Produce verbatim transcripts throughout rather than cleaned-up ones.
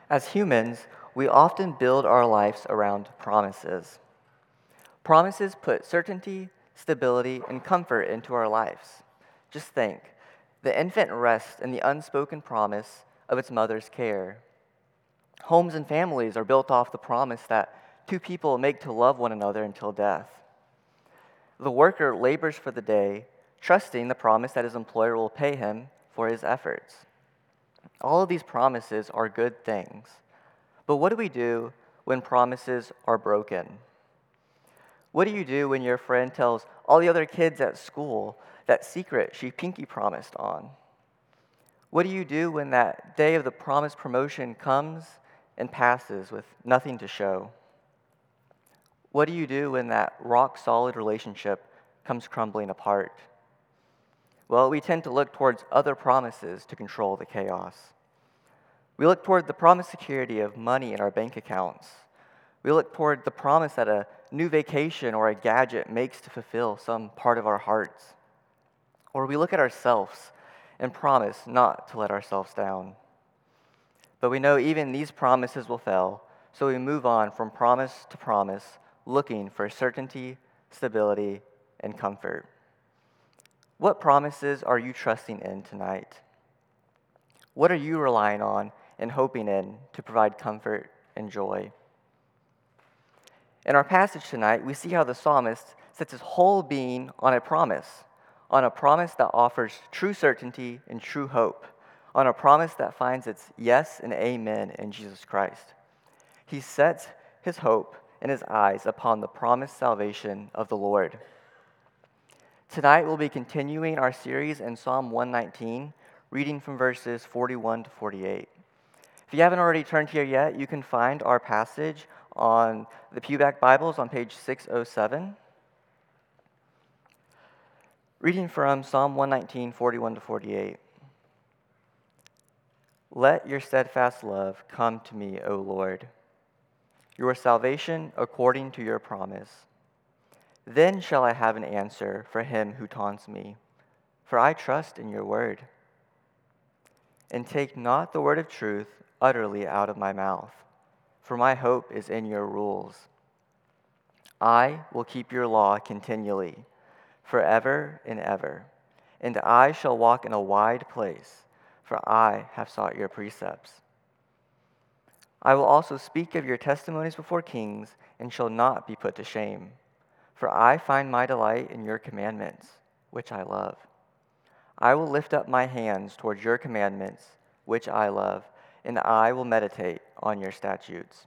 As humans, we often build our lives around promises. Promises put certainty, stability, and comfort into our lives. Just think the infant rests in the unspoken promise of its mother's care. Homes and families are built off the promise that two people make to love one another until death. The worker labors for the day, trusting the promise that his employer will pay him for his efforts. All of these promises are good things. But what do we do when promises are broken? What do you do when your friend tells all the other kids at school that secret she pinky promised on? What do you do when that day of the promised promotion comes and passes with nothing to show? What do you do when that rock-solid relationship comes crumbling apart? Well, we tend to look towards other promises to control the chaos. We look toward the promised security of money in our bank accounts. We look toward the promise that a new vacation or a gadget makes to fulfill some part of our hearts. Or we look at ourselves and promise not to let ourselves down. But we know even these promises will fail, so we move on from promise to promise, looking for certainty, stability, and comfort. What promises are you trusting in tonight? What are you relying on and hoping in to provide comfort and joy? In our passage tonight, we see how the psalmist sets his whole being on a promise, on a promise that offers true certainty and true hope, on a promise that finds its yes and amen in Jesus Christ. He sets his hope and his eyes upon the promised salvation of the Lord. Tonight, we'll be continuing our series in Psalm one nineteen, reading from verses forty-one to forty-eight. If you haven't already turned here yet, you can find our passage on the Pewback Bibles on page six oh seven. Reading from Psalm one nineteen, forty-one to forty-eight. Let your steadfast love come to me, O Lord, your salvation according to your promise. Then shall I have an answer for him who taunts me, for I trust in your word. And take not the word of truth utterly out of my mouth, for my hope is in your rules. I will keep your law continually, forever and ever, and I shall walk in a wide place, for I have sought your precepts. I will also speak of your testimonies before kings, and shall not be put to shame. For I find my delight in your commandments, which I love. I will lift up my hands towards your commandments, which I love, and I will meditate on your statutes.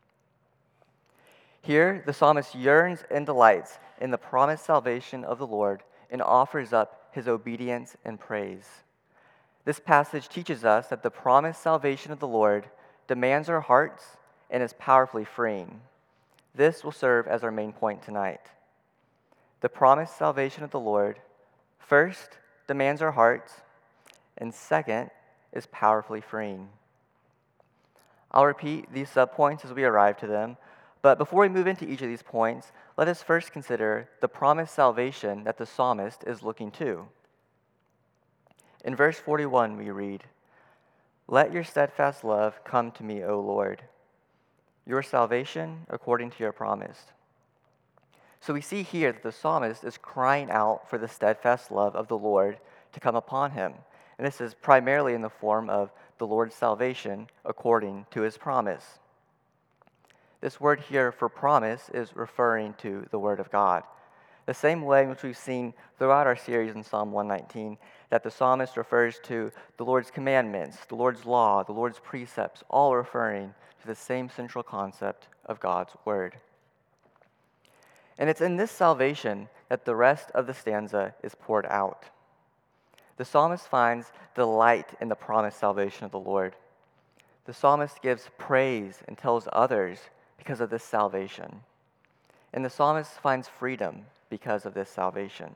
Here, the psalmist yearns and delights in the promised salvation of the Lord and offers up his obedience and praise. This passage teaches us that the promised salvation of the Lord demands our hearts and is powerfully freeing. This will serve as our main point tonight. The promised salvation of the Lord, first, demands our hearts, and second, is powerfully freeing. I'll repeat these subpoints as we arrive to them, but before we move into each of these points, let us first consider the promised salvation that the psalmist is looking to. In verse forty-one, we read, Let your steadfast love come to me, O Lord, your salvation according to your promise. So we see here that the psalmist is crying out for the steadfast love of the Lord to come upon him. And this is primarily in the form of the Lord's salvation according to his promise. This word here for promise is referring to the word of God. The same way in which we've seen throughout our series in Psalm one nineteen, that the psalmist refers to the Lord's commandments, the Lord's law, the Lord's precepts, all referring to the same central concept of God's word. And it's in this salvation that the rest of the stanza is poured out. The psalmist finds delight in the promised salvation of the Lord. The psalmist gives praise and tells others because of this salvation. And the psalmist finds freedom because of this salvation.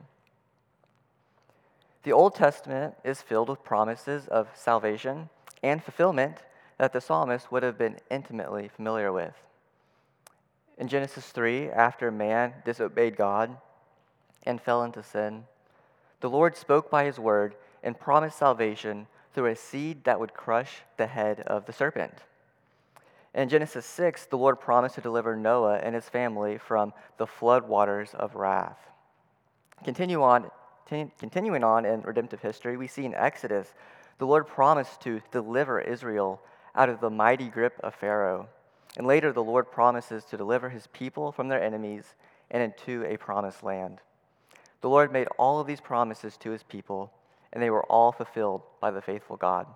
The Old Testament is filled with promises of salvation and fulfillment that the psalmist would have been intimately familiar with. In Genesis three, after man disobeyed God and fell into sin, the Lord spoke by his word and promised salvation through a seed that would crush the head of the serpent. In Genesis six, the Lord promised to deliver Noah and his family from the flood waters of wrath. Continue on, t- continuing on in redemptive history, we see in Exodus, the Lord promised to deliver Israel out of the mighty grip of Pharaoh. And later, the Lord promises to deliver his people from their enemies and into a promised land. The Lord made all of these promises to his people, and they were all fulfilled by the faithful God.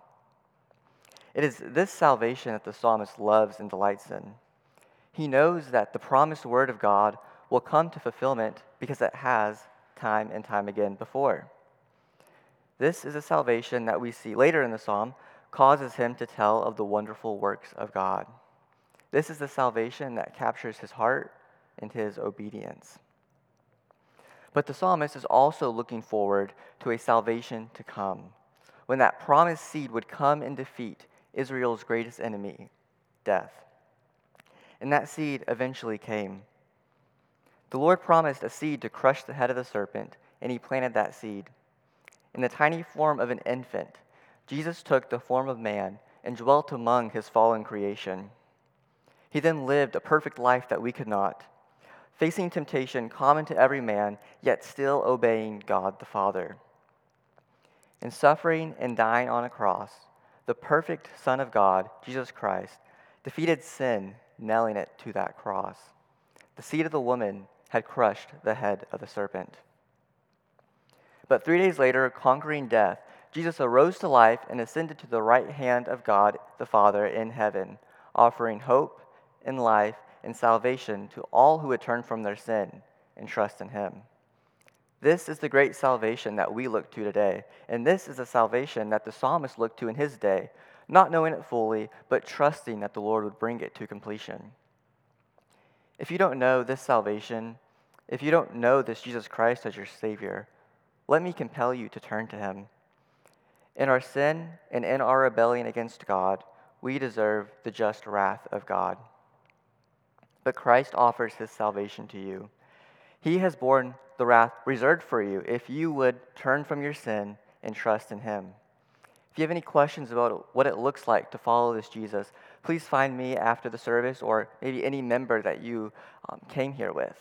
It is this salvation that the psalmist loves and delights in. He knows that the promised word of God will come to fulfillment because it has time and time again before. This is a salvation that we see later in the psalm causes him to tell of the wonderful works of God. This is the salvation that captures his heart and his obedience. But the psalmist is also looking forward to a salvation to come, when that promised seed would come and defeat Israel's greatest enemy, death. And that seed eventually came. The Lord promised a seed to crush the head of the serpent, and he planted that seed. In the tiny form of an infant, Jesus took the form of man and dwelt among his fallen creation. He then lived a perfect life that we could not, facing temptation common to every man, yet still obeying God the Father. In suffering and dying on a cross, the perfect Son of God, Jesus Christ, defeated sin, nailing it to that cross. The seed of the woman had crushed the head of the serpent. But three days later, conquering death, Jesus arose to life and ascended to the right hand of God the Father in heaven, offering hope and life and salvation to all who would turn from their sin and trust in him. This is the great salvation that we look to today, and this is a salvation that the psalmist looked to in his day, not knowing it fully, but trusting that the Lord would bring it to completion. If you don't know this salvation, if you don't know this Jesus Christ as your Savior, let me compel you to turn to him. In our sin and in our rebellion against God, we deserve the just wrath of God. But Christ offers his salvation to you. He has borne the wrath reserved for you if you would turn from your sin and trust in him. If you have any questions about what it looks like to follow this Jesus, please find me after the service or maybe any member that you um, came here with.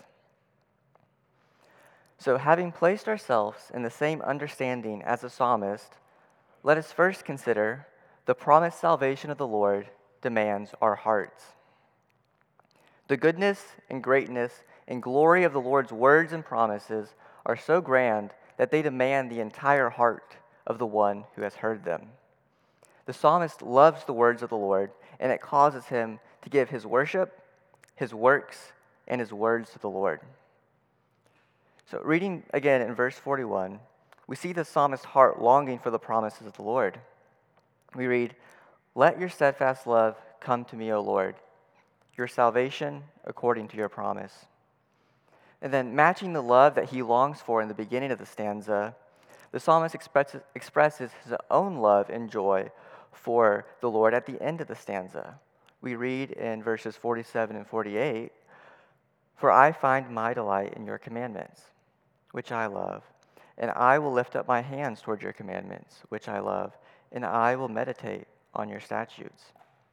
So having placed ourselves in the same understanding as the psalmist, let us first consider the promised salvation of the Lord demands our hearts. The goodness and greatness and glory of the Lord's words and promises are so grand that they demand the entire heart of the one who has heard them. The psalmist loves the words of the Lord, and it causes him to give his worship, his works, and his words to the Lord. So reading again in verse forty-one, we see the psalmist's heart longing for the promises of the Lord. We read, "Let your steadfast love come to me, O Lord, your salvation according to your promise." And then matching the love that he longs for in the beginning of the stanza, the psalmist expresses, expresses his own love and joy for the Lord at the end of the stanza. We read in verses forty-seven and forty-eight, "For I find my delight in your commandments, which I love, and I will lift up my hands toward your commandments, which I love, and I will meditate on your statutes."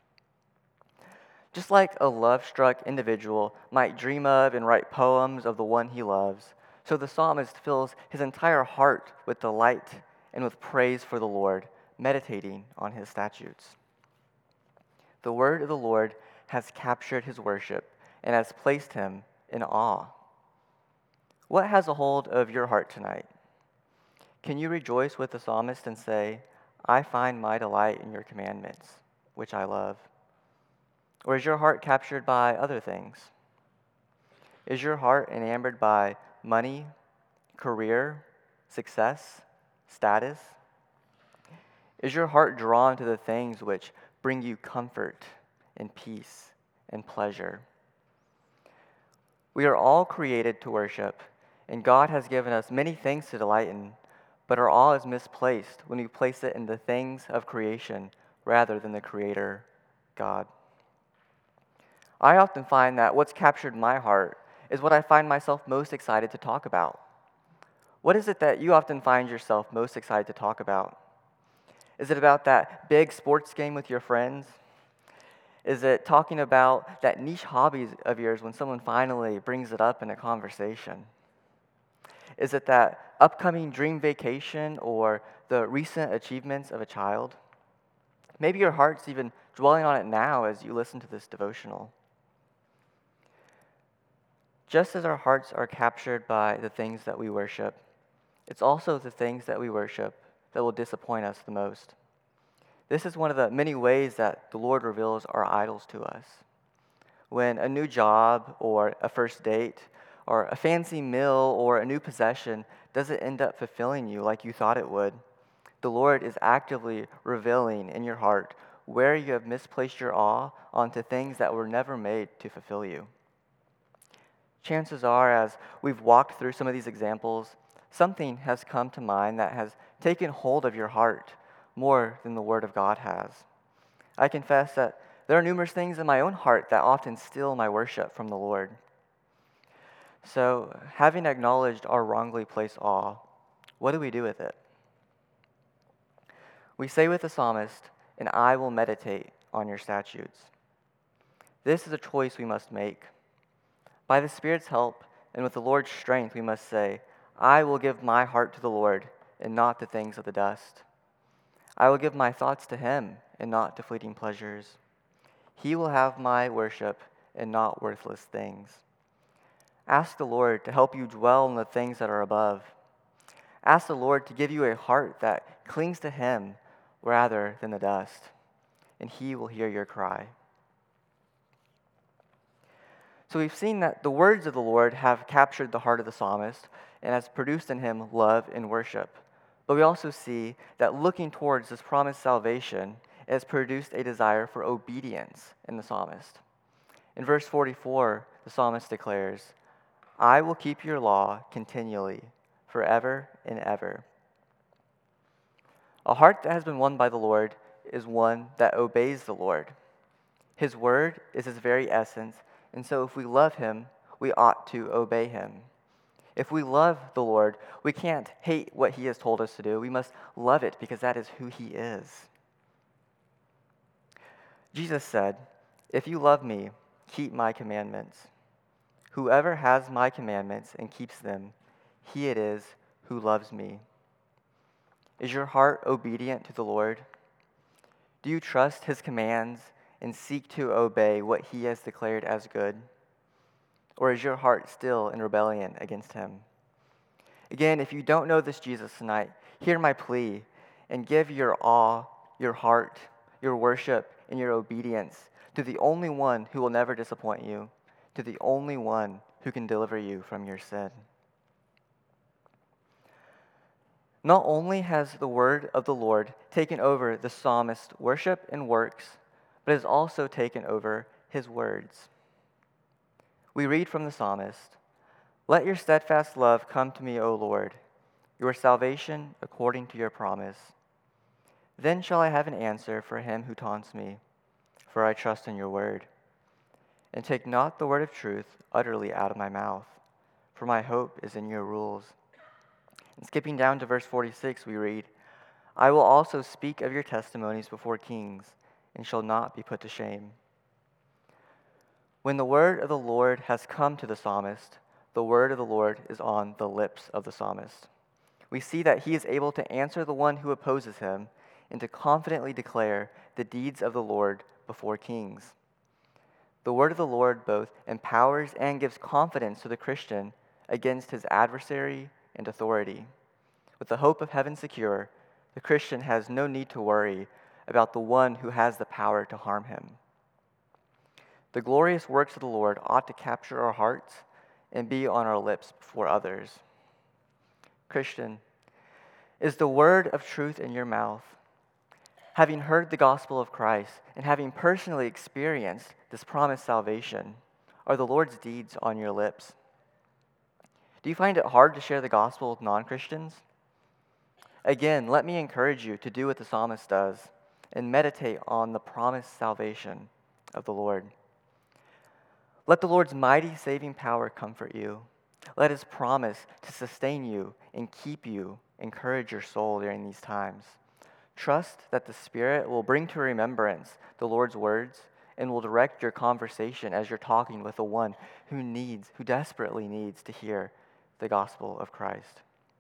Just like a love-struck individual might dream of and write poems of the one he loves, so the psalmist fills his entire heart with delight and with praise for the Lord, meditating on his statutes. The word of the Lord has captured his worship and has placed him in awe. What has a hold of your heart tonight? Can you rejoice with the psalmist and say, "I find my delight in your commandments, which I love"? Or is your heart captured by other things? Is your heart enamored by money, career, success, status? Is your heart drawn to the things which bring you comfort and peace and pleasure? We are all created to worship, and God has given us many things to delight in, but our awe is misplaced when we place it in the things of creation rather than the Creator, God. I often find that what's captured my heart is what I find myself most excited to talk about. What is it that you often find yourself most excited to talk about? Is it about that big sports game with your friends? Is it talking about that niche hobby of yours when someone finally brings it up in a conversation? Is it that upcoming dream vacation or the recent achievements of a child? Maybe your heart's even dwelling on it now as you listen to this devotional. Just as our hearts are captured by the things that we worship, it's also the things that we worship that will disappoint us the most. This is one of the many ways that the Lord reveals our idols to us. When a new job or a first date or a fancy meal or a new possession doesn't end up fulfilling you like you thought it would, the Lord is actively revealing in your heart where you have misplaced your awe onto things that were never made to fulfill you. Chances are, as we've walked through some of these examples, something has come to mind that has taken hold of your heart more than the Word of God has. I confess that there are numerous things in my own heart that often steal my worship from the Lord. So, having acknowledged our wrongly placed awe, what do we do with it? We say with the psalmist, "And I will meditate on your statutes." This is a choice we must make. By the Spirit's help and with the Lord's strength, we must say, "I will give my heart to the Lord and not to things of the dust. I will give my thoughts to Him and not to fleeting pleasures. He will have my worship and not worthless things." Ask the Lord to help you dwell on the things that are above. Ask the Lord to give you a heart that clings to Him rather than the dust, and He will hear your cry. So we've seen that the words of the Lord have captured the heart of the psalmist and has produced in him love and worship. But we also see that looking towards this promised salvation has produced a desire for obedience in the psalmist. In verse forty-four, the psalmist declares, "I will keep your law continually, forever and ever." A heart that has been won by the Lord is one that obeys the Lord. His word is His very essence, and so if we love Him, we ought to obey Him. If we love the Lord, we can't hate what He has told us to do. We must love it because that is who He is. Jesus said, "If you love me, keep my commandments. Whoever has my commandments and keeps them, he it is who loves me." Is your heart obedient to the Lord? Do you trust His commands and seek to obey what He has declared as good? Or is your heart still in rebellion against Him? Again, if you don't know this Jesus tonight, hear my plea and give your awe, your heart, your worship, and your obedience to the only one who will never disappoint you, to the only one who can deliver you from your sin. Not only has the word of the Lord taken over the psalmist's worship and works, but has also taken over his words. We read from the psalmist, "Let your steadfast love come to me, O Lord, your salvation according to your promise. Then shall I have an answer for him who taunts me, for I trust in your word. And take not the word of truth utterly out of my mouth, for my hope is in your rules." And skipping down to verse forty-six, we read, "I will also speak of your testimonies before kings, and shall not be put to shame." When the word of the Lord has come to the psalmist, the word of the Lord is on the lips of the psalmist. We see that he is able to answer the one who opposes him and to confidently declare the deeds of the Lord before kings. The word of the Lord both empowers and gives confidence to the Christian against his adversary and authority. With the hope of heaven secure, the Christian has no need to worry about the one who has the power to harm him. The glorious works of the Lord ought to capture our hearts and be on our lips before others. Christian, is the word of truth in your mouth? Having heard the gospel of Christ and having personally experienced this promised salvation, are the Lord's deeds on your lips? Do you find it hard to share the gospel with non-Christians? Again, let me encourage you to do what the psalmist does and meditate on the promised salvation of the Lord. Let the Lord's mighty saving power comfort you. Let His promise to sustain you and keep you encourage your soul during these times. Trust that the Spirit will bring to remembrance the Lord's words and will direct your conversation as you're talking with the one who needs, who desperately needs to hear the gospel of Christ.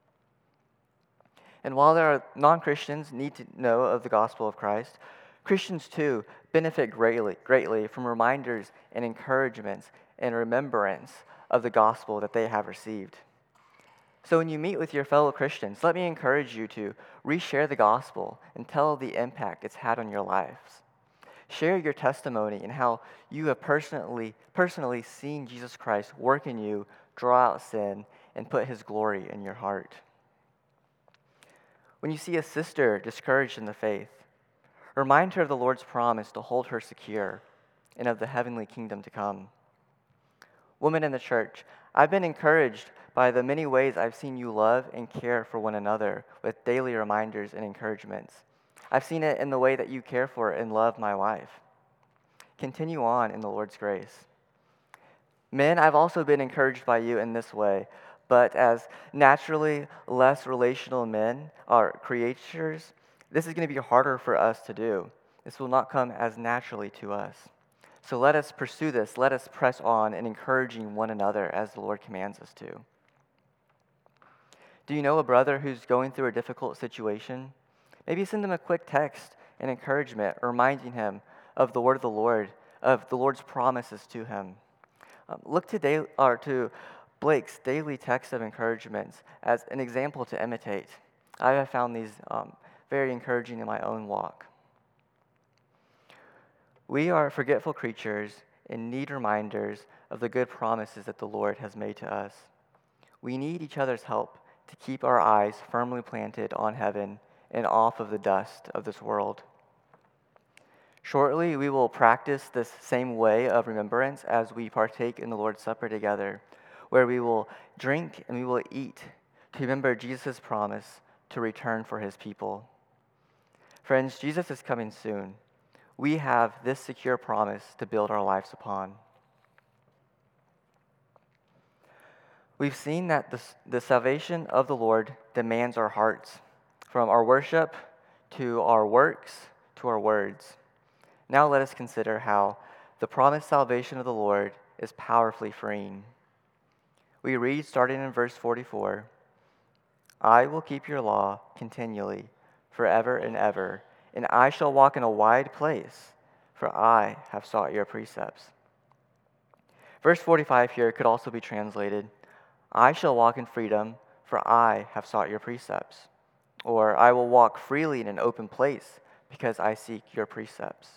And while there are non-Christians need to know of the gospel of Christ, Christians too benefit greatly, greatly from reminders and encouragements and remembrance of the gospel that they have received. So when you meet with your fellow Christians, let me encourage you to reshare the gospel and tell the impact it's had on your lives. Share your testimony and how you have personally, personally seen Jesus Christ work in you, draw out sin, and put his glory in your heart. When you see a sister discouraged in the faith, remind her of the Lord's promise to hold her secure and of the heavenly kingdom to come. Women in the church, I've been encouraged by the many ways I've seen you love and care for one another with daily reminders and encouragements. I've seen it in the way that you care for and love my wife. Continue on in the Lord's grace. Men, I've also been encouraged by you in this way, but as naturally less relational men are creatures, this is going to be harder for us to do. This will not come as naturally to us. So let us pursue this. Let us press on in encouraging one another as the Lord commands us to. Do you know a brother who's going through a difficult situation? Maybe send him a quick text and encouragement, reminding him of the word of the Lord, of the Lord's promises to him. Um, look to, day, or to Blake's daily text of encouragements as an example to imitate. I have found these um, very encouraging in my own walk. We are forgetful creatures and need reminders of the good promises that the Lord has made to us. We need each other's help to keep our eyes firmly planted on heaven and off of the dust of this world. Shortly, we will practice this same way of remembrance as we partake in the Lord's Supper together, where we will drink and we will eat to remember Jesus' promise to return for his people. Friends, Jesus is coming soon. We have this secure promise to build our lives upon. We've seen that the, the salvation of the Lord demands our hearts, from our worship to our works to our words. Now let us consider how the promised salvation of the Lord is powerfully freeing. We read, starting in verse forty-four, I will keep your law continually, forever and ever, and I shall walk in a wide place, for I have sought your precepts. Verse forty-five here could also be translated, I shall walk in freedom, for I have sought your precepts. Or, I will walk freely in an open place, because I seek your precepts.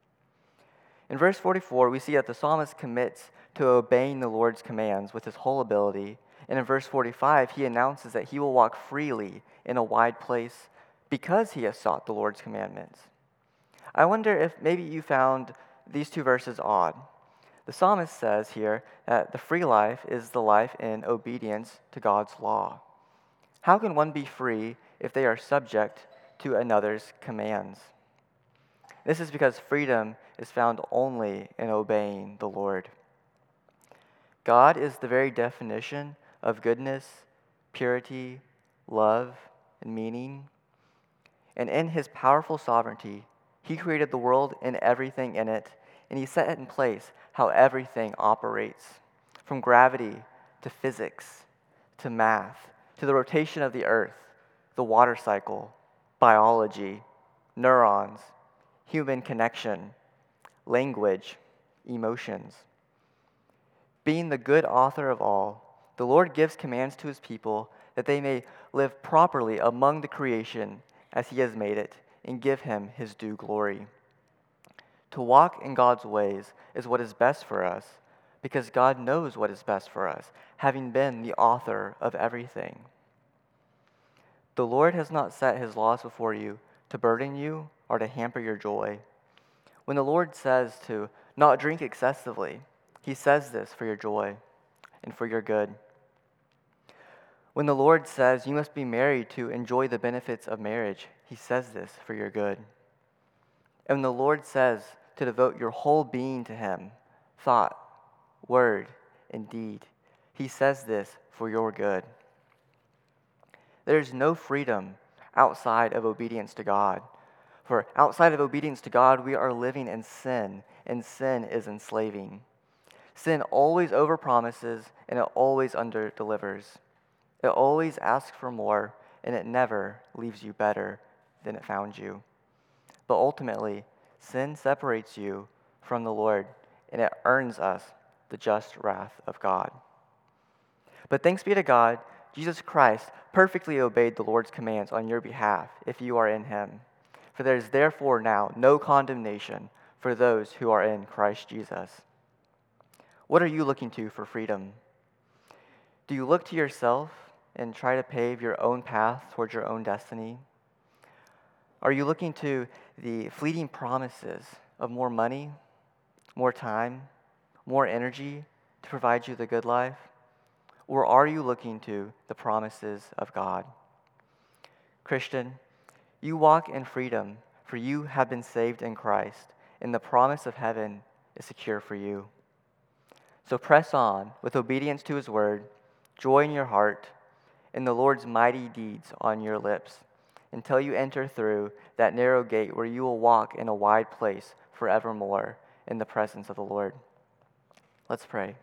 In verse forty-four, we see that the psalmist commits to obeying the Lord's commands with his whole ability. And in verse forty-five, he announces that he will walk freely in a wide place because he has sought the Lord's commandments. I wonder if maybe you found these two verses odd. The psalmist says here that the free life is the life in obedience to God's law. How can one be free if they are subject to another's commands? This is because freedom is found only in obeying the Lord. God is the very definition of goodness, purity, love, and meaning. And in his powerful sovereignty, he created the world and everything in it, and he set in place how everything operates, from gravity to physics to math to the rotation of the earth, the water cycle, biology, neurons, human connection, language, emotions. Being the good author of all, the Lord gives commands to his people that they may live properly among the creation as he has made it and give him his due glory. To walk in God's ways is what is best for us because God knows what is best for us, having been the author of everything. The Lord has not set his laws before you to burden you or to hamper your joy. When the Lord says to not drink excessively, he says this for your joy and for your good. When the Lord says you must be married to enjoy the benefits of marriage, he says this for your good. And when the Lord says to devote your whole being to him, thought, word, and deed, he says this for your good. There is no freedom outside of obedience to God. For outside of obedience to God, we are living in sin and sin is enslaving. Sin always overpromises and it always underdelivers. It always asks for more and it never leaves you better than it found you. But ultimately, sin separates you from the Lord and it earns us the just wrath of God. But thanks be to God, Jesus Christ perfectly obeyed the Lord's commands on your behalf if you are in him. For there is therefore now no condemnation for those who are in Christ Jesus. What are you looking to for freedom? Do you look to yourself and try to pave your own path towards your own destiny? Are you looking to the fleeting promises of more money, more time, more energy to provide you the good life? Or are you looking to the promises of God? Christian, you walk in freedom, for you have been saved in Christ, and the promise of heaven is secure for you. So press on with obedience to his word, joy in your heart, and the Lord's mighty deeds on your lips, until you enter through that narrow gate where you will walk in a wide place forevermore in the presence of the Lord. Let's pray.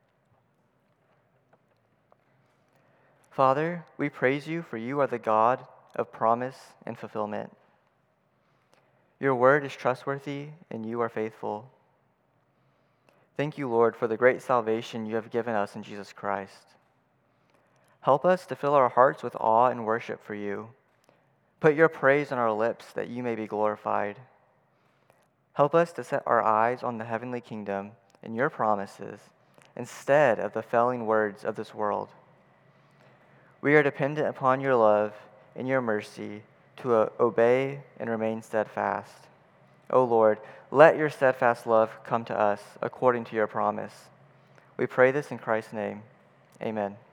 Father, we praise you, for you are the God of promise and fulfillment. Your word is trustworthy, and you are faithful. Thank you, Lord, for the great salvation you have given us in Jesus Christ. Help us to fill our hearts with awe and worship for you. Put your praise on our lips that you may be glorified. Help us to set our eyes on the heavenly kingdom and your promises instead of the failing words of this world. We are dependent upon your love and your mercy to uh, obey and remain steadfast. O Lord, let your steadfast love come to us according to your promise. We pray this in Christ's name. Amen.